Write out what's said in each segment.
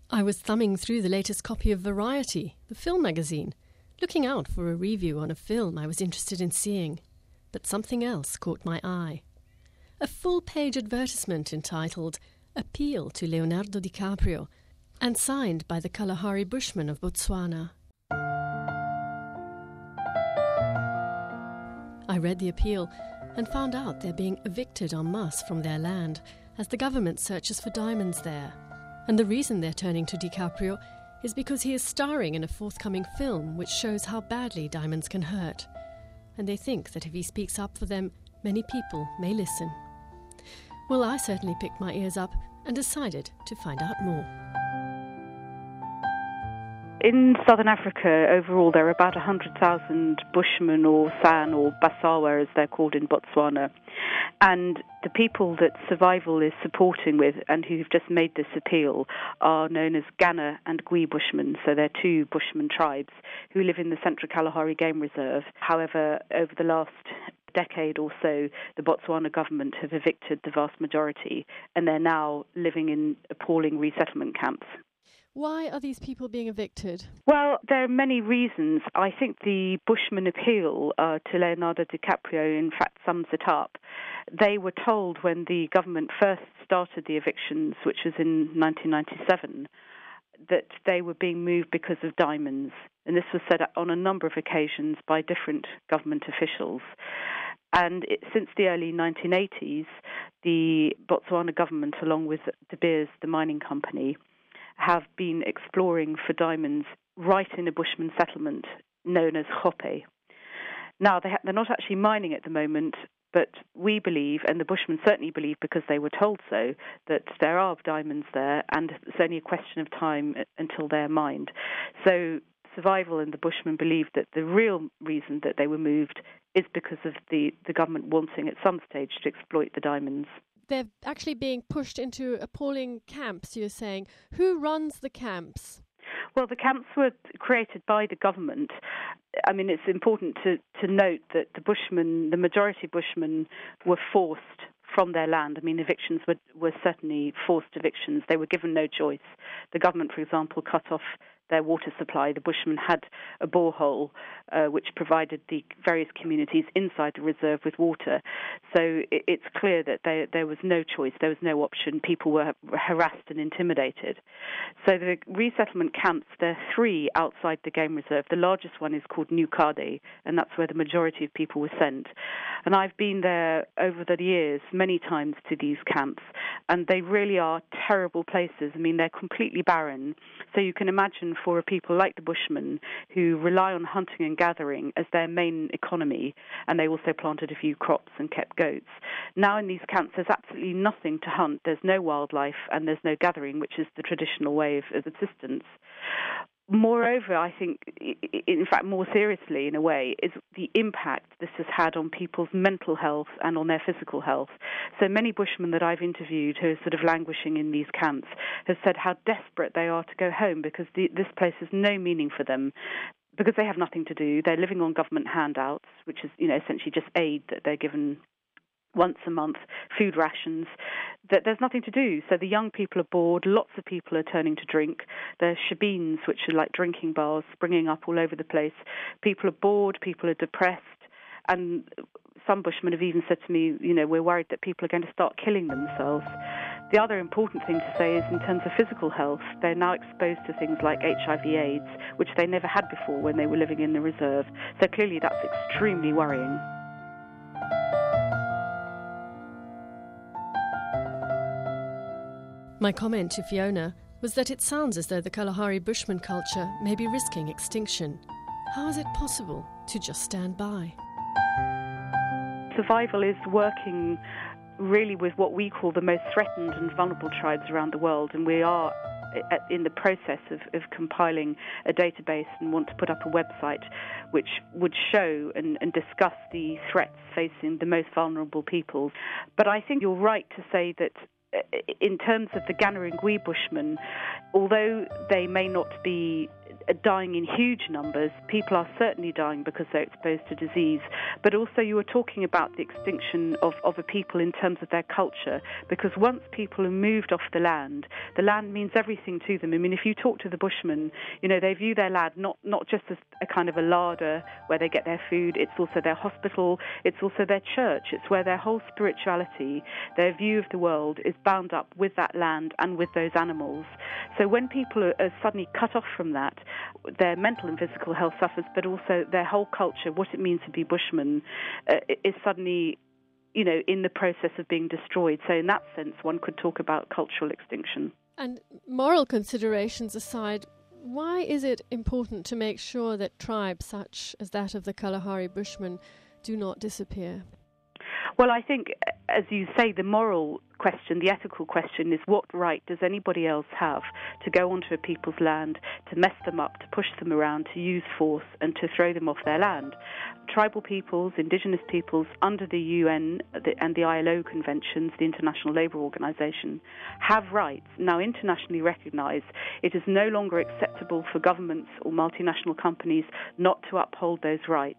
I was thumbing through the latest copy of Variety, the film magazine, looking out for a review on a film I was interested in seeing. But something else caught my eye. A full-page advertisement entitled Appeal to Leonardo DiCaprio and signed by the Kalahari Bushmen of Botswana. I read the appeal and found out they're being evicted en masse from their land as the government searches for diamonds there. And the reason they're turning to DiCaprio is because he is starring in a forthcoming film which shows how badly diamonds can hurt. And they think that if he speaks up for them, many people may listen. Well, I certainly picked my ears up and decided to find out more. In southern Africa, overall, there are about 100,000 Bushmen or San or Basawa, as they're called in Botswana. And the people that Survival is supporting with and who've just made this appeal are known as Ghana and Gwi Bushmen. So they're two Bushman tribes who live in the Central Kalahari Game Reserve. However, over the last decade or so, the Botswana government have evicted the vast majority, and they're now living in appalling resettlement camps. Why are these people being evicted? Well, there are many reasons. I think the Bushman appeal to Leonardo DiCaprio, in fact, sums it up. They were told when the government first started the evictions, which was in 1997, that they were being moved because of diamonds. And this was said on a number of occasions by different government officials. And since the early 1980s, the Botswana government, along with De Beers, the mining company, have been exploring for diamonds right in a Bushman settlement known as Chope. Now, they're not actually mining at the moment, but we believe, and the Bushmen certainly believe because they were told so, that there are diamonds there, and it's only a question of time until they're mined. So Survival and the Bushmen believe that the real reason that they were moved is because of the government wanting at some stage to exploit the diamonds. They're actually being pushed into appalling camps, you're saying. Who runs the camps? Well, the camps were created by the government. I mean, it's important to note that the majority Bushmen were forced from their land. I mean, evictions were certainly forced evictions. They were given no choice. The government, for example, cut off their water supply. The Bushmen had a borehole which provided the various communities inside the reserve with water. So it's clear that there was no choice, there was no option. People were harassed and intimidated. So the resettlement camps, there are 3 outside the game reserve. The largest one is called New Kade, and that's where the majority of people were sent. And I've been there over the years many times to these camps, and they really are terrible places. I mean, they're completely barren. So you can imagine for people like the Bushmen who rely on hunting and gathering as their main economy, and they also planted a few crops and kept goats. Now in these camps there's absolutely nothing to hunt, there's no wildlife, and there's no gathering, which is the traditional way of subsistence. Moreover, I think, in fact, more seriously in a way, is the impact this has had on people's mental health and on their physical health. So many Bushmen that I've interviewed who are sort of languishing in these camps have said how desperate they are to go home because this place has no meaning for them, because they have nothing to do. They're living on government handouts, which is, essentially just aid that they're given once a month, food rations, that there's nothing to do. So the young people are bored, lots of people are turning to drink. There's shebeens, which are like drinking bars, springing up all over the place. People are bored, people are depressed, and some Bushmen have even said to me, we're worried that people are going to start killing themselves. The other important thing to say is in terms of physical health, they're now exposed to things like HIV/AIDS, which they never had before when they were living in the reserve. So clearly that's extremely worrying. My comment to Fiona was that it sounds as though the Kalahari Bushman culture may be risking extinction. How is it possible to just stand by? Survival is working really with what we call the most threatened and vulnerable tribes around the world, and we are in the process of compiling a database and want to put up a website which would show and discuss the threats facing the most vulnerable people. But I think you're right to say that in terms of the Ghana and Gwi Bushmen, although they may not be dying in huge numbers. People are certainly dying because they're exposed to disease. But also you were talking about the extinction of a people in terms of their culture, because once people have moved off the land means everything to them. I mean, if you talk to the Bushmen, they view their land not just as a kind of a larder where they get their food. It's also their hospital. It's also their church. It's where their whole spirituality, their view of the world is bound up with that land and with those animals. So when people are suddenly cut off from that, their mental and physical health suffers, but also their whole culture, what it means to be Bushmen, is suddenly, in the process of being destroyed. So in that sense, one could talk about cultural extinction. And moral considerations aside, why is it important to make sure that tribes such as that of the Kalahari Bushmen do not disappear? Well, I think, as you say, the moral question, the ethical question is, what right does anybody else have to go onto a people's land, to mess them up, to push them around, to use force and to throw them off their land? Tribal peoples, indigenous peoples, under the UN and the ILO conventions, the International Labour Organization, have rights now internationally recognized. It is no longer acceptable for governments or multinational companies not to uphold those rights.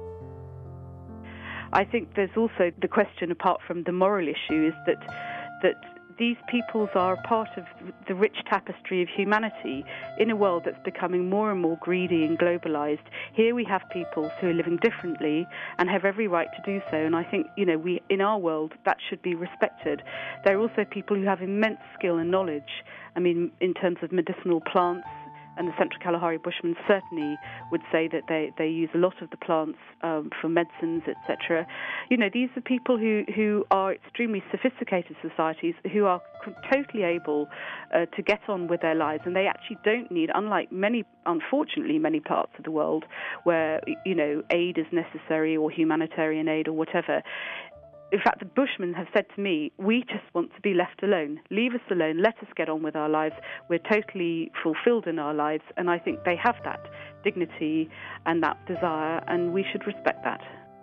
I think there's also the question, apart from the moral issue, is that these peoples are a part of the rich tapestry of humanity in a world that's becoming more and more greedy and globalized. Here we have peoples who are living differently and have every right to do so, and I think, we in our world, that should be respected. There are also people who have immense skill and knowledge, I mean, in terms of medicinal plants, and the Central Kalahari Bushmen certainly would say that they use a lot of the plants for medicines, etc. These are people who are extremely sophisticated societies who are totally able to get on with their lives, and they actually don't need, unlike unfortunately many parts of the world where, aid is necessary or humanitarian aid or whatever. In fact, the Bushmen have said to me, we just want to be left alone. Leave us alone. Let us get on with our lives. We're totally fulfilled in our lives. And I think they have that dignity and that desire, and we should respect that.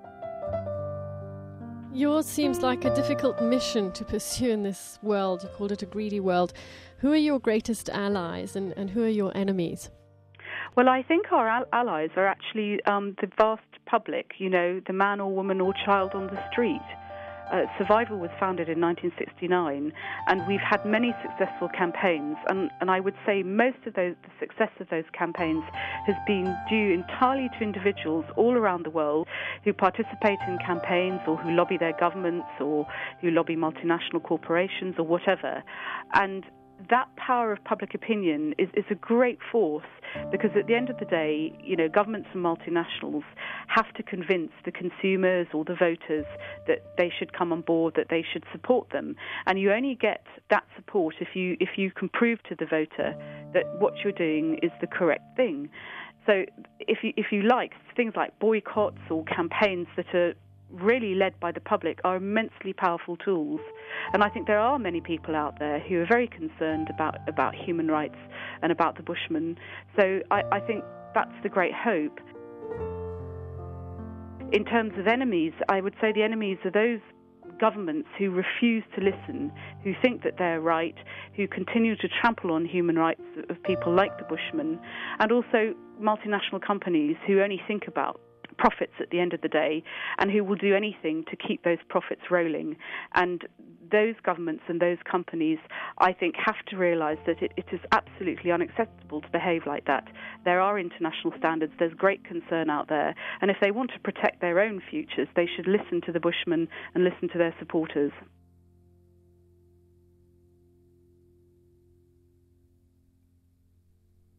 Yours seems like a difficult mission to pursue in this world. You called it a greedy world. Who are your greatest allies and who are your enemies? Well, I think our allies are actually the vast public, the man or woman or child on the street. Survival was founded in 1969, and we've had many successful campaigns, and I would say most of the success of those campaigns has been due entirely to individuals all around the world who participate in campaigns or who lobby their governments or who lobby multinational corporations or whatever. And that power of public opinion is a great force, because at the end of the day, governments and multinationals have to convince the consumers or the voters that they should come on board, that they should support them. And you only get that support if you can prove to the voter that what you're doing is the correct thing. So if you like, things like boycotts or campaigns that are really led by the public are immensely powerful tools. And I think there are many people out there who are very concerned about human rights and about the Bushmen. So I think that's the great hope. In terms of enemies, I would say the enemies are those governments who refuse to listen, who think that they're right, who continue to trample on human rights of people like the Bushmen, and also multinational companies who only think about profits at the end of the day and who will do anything to keep those profits rolling. And those governments and those companies, I think, have to realize that it is absolutely unacceptable to behave like that. There are international standards, there's great concern out there, and if they want to protect their own futures, they should listen to the Bushmen and listen to their supporters.